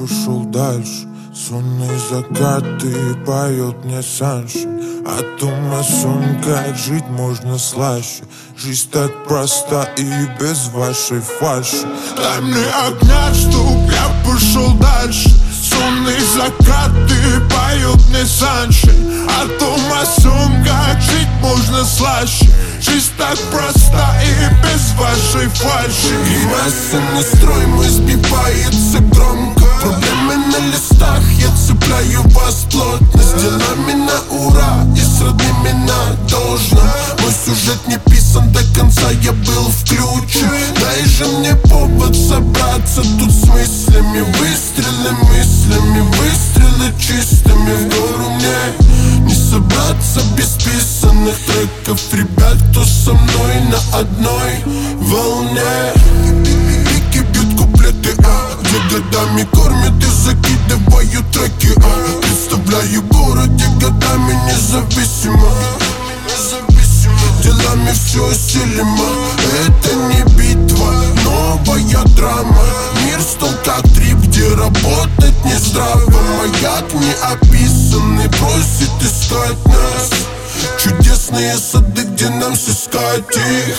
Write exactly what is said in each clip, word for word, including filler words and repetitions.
пошел дальше. Сонные закаты поет мне Саншин. О том, о сон, как жить можно слаще. Жизнь так проста и без вашей фальши. Дай мне огня, чтоб я пошел дальше. Сонные закаты поет мне Саншин. О том, о сон, как жить можно слаще. Жизнь так проста и без вашей фальши. И масляный строй мой сбивается громко. Проблемы на листах, я цепляю вас плотно. С делами на ура и с родными на должном. Мой сюжет не писан до конца, я был в ключе. Дай же мне повод собраться тут с мыслями. Выстрелы мыслями, выстрелы чистыми. В гору мне не собраться без писанных треков. Ребят, кто со мной на одной волне. Пики бьют куплеты, а где годами кормят и закидываю треки, а представляю город, где годами независимо. Делами все осилимо. Это не битва, новая драма. Мир стал как трип, где работать не здраво. Маяк не описанный просит искать нас. Чудесные сады, где нам сыскать их.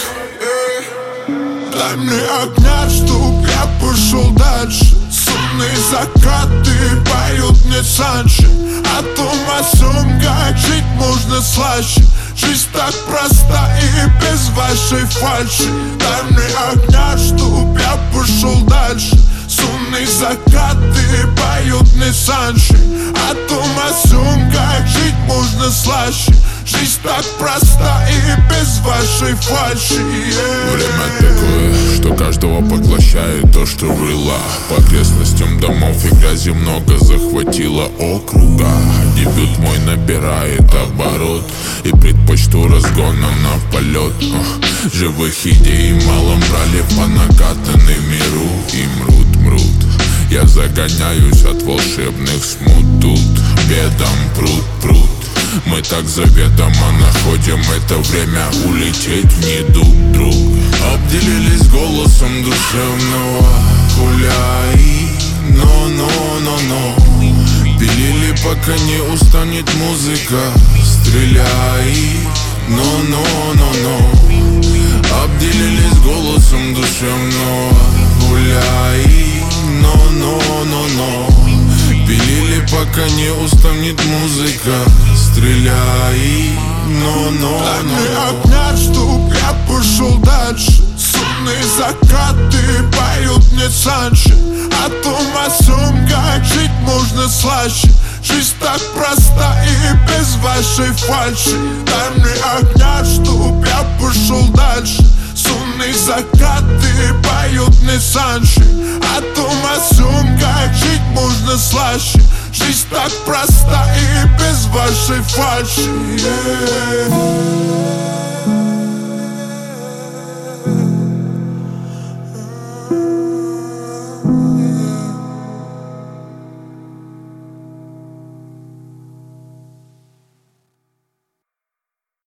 Дай мне огня, чтоб я пошел дальше. Сонные закаты поют мне Саншин. О том, о сём, как жить можно слаще. Жизнь так проста и без вашей фальши. Дай мне огня, чтоб я пошел дальше. Сонные закаты поют мне Саншин. О том, о сём, как жить можно слаще. Жизнь так проста и без вашей фальши, yeah. Время такое, что каждого поглощает то, что было. По окрестностям домов и грязи много захватило округа. Дебют мой набирает оборот и предпочту разгоном на полет. uh, Живых идей мало брали по накатанной миру. И мрут, мрут. Я загоняюсь от волшебных смут. Тут бедом пруд, пруд. Мы так заведомо находим это время улететь в недуг друг. Обделились голосом душевного гуляй. Но-но-но-но. Пилили, пока не устанет музыка. Стреляй. Но-но-но-но. Обделились голосом душевного гуляй. Но-но-но-но. Пилили, пока не устанет музыка. Стреляй, но, но, дай мне огня, чтоб я пошел дальше. Сонные закаты поют мне Саншин. О том, о сём, как жить можно слаще. Жизнь так проста и без вашей фальши. Дай мне огня, чтоб я пошел дальше. Сонные закаты поют мне Саншин. О том, о сём, как жить можно слаще. Жизнь так проста и без вашей фальши, yeah.